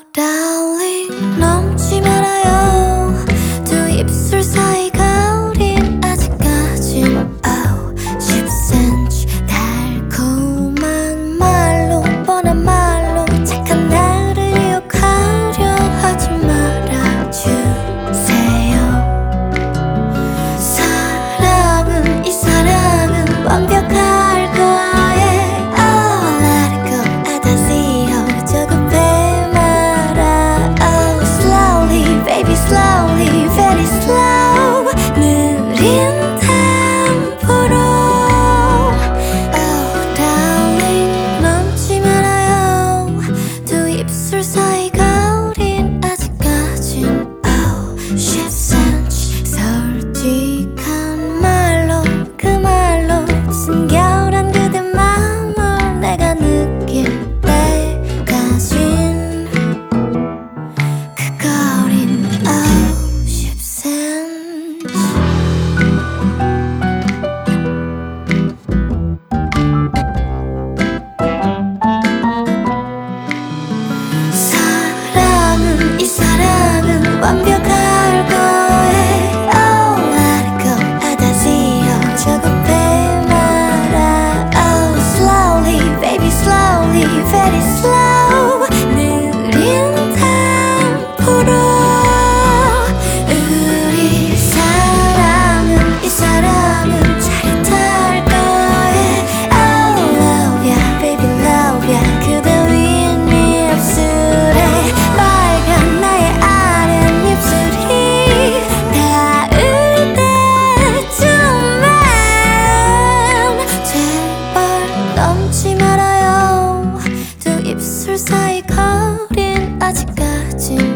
darling 넘지 말아요. 두 입술 사이 거린 아직까진 10cm 달콤한 말로 뻔한 말로 착한 나를 유혹하려 하지 말아주세요. 사랑은 이 사랑은 완벽할 거예요. Slowly, very slow 느린 템포로 Oh darling 넘지 말아요. 두 입술 사이 거린 아직까진 10cm 솔직한 말로 그 말로 순결한 그대 마음을 내가 느낄 때까진 그 거린 10cm 사랑은 이 사랑은 완벽할 거예요. Let it go 아다지요 조급해 말아. Oh slowly baby slowly very slow 느린 템포로 우리 사랑은 이 사랑은 짜릿할 거예요. Oh love ya baby love ya 그대 윗네 입술에 빨간 나의 아랫입술이 닿을 때쯤엔 제발 넘지 말아요. 두 입술 사이 거린 아직까진